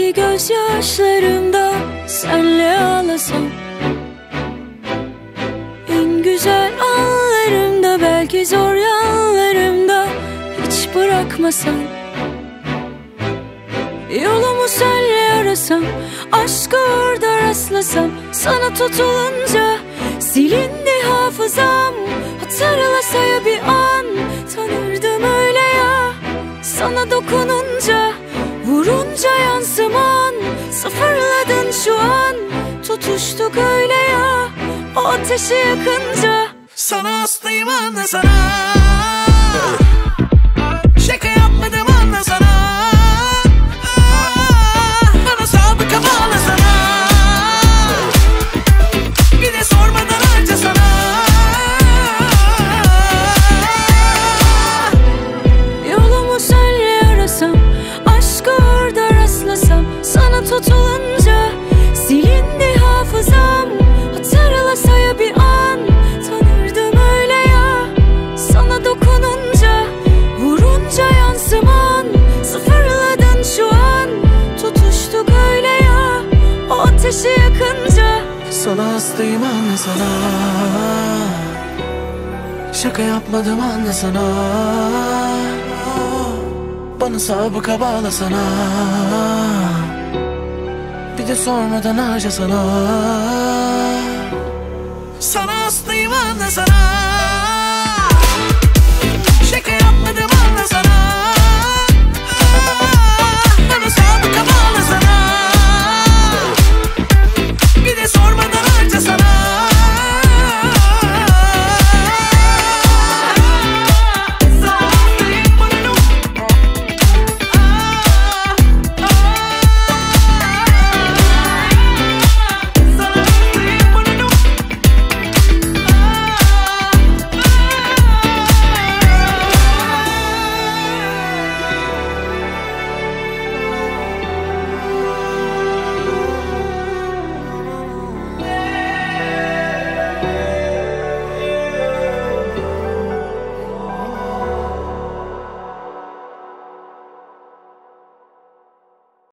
Belki gözyaşlarımda senle ağlasam, en güzel anlarımda, belki zor yanlarımda hiç bırakmasam. Yolumu senle arasam, aşkı orada rastlasam, sana tutulunca silindi hafızam. Hatırlasa ya bir an, tanırdım öyle ya. Sana dokununca, vurunca yansıman, sıfırladın şu an. Tutuştuk öyle ya, o ateşi yakınca. Sana hastayım anlasana, şaka yapmadım anlasana. Bana sabıka bağlasana, bir de sormadan harcasana. Yolumu senle arasam, aşkı orada rastlasam, sana tutulunca silindi hafızam. Hatırlasa ya bir an, tanırdım öyle ya. Sana dokununca, vurunca yansıman, sıfırladın şu an. Tutuştuk öyle ya, o ateşi yakınca. Sana hastayım anlasana, şaka yapmadım anlasana. Bana sabıka bağlasana, bir de sormadan harcasana. Sana hastayım anlasana.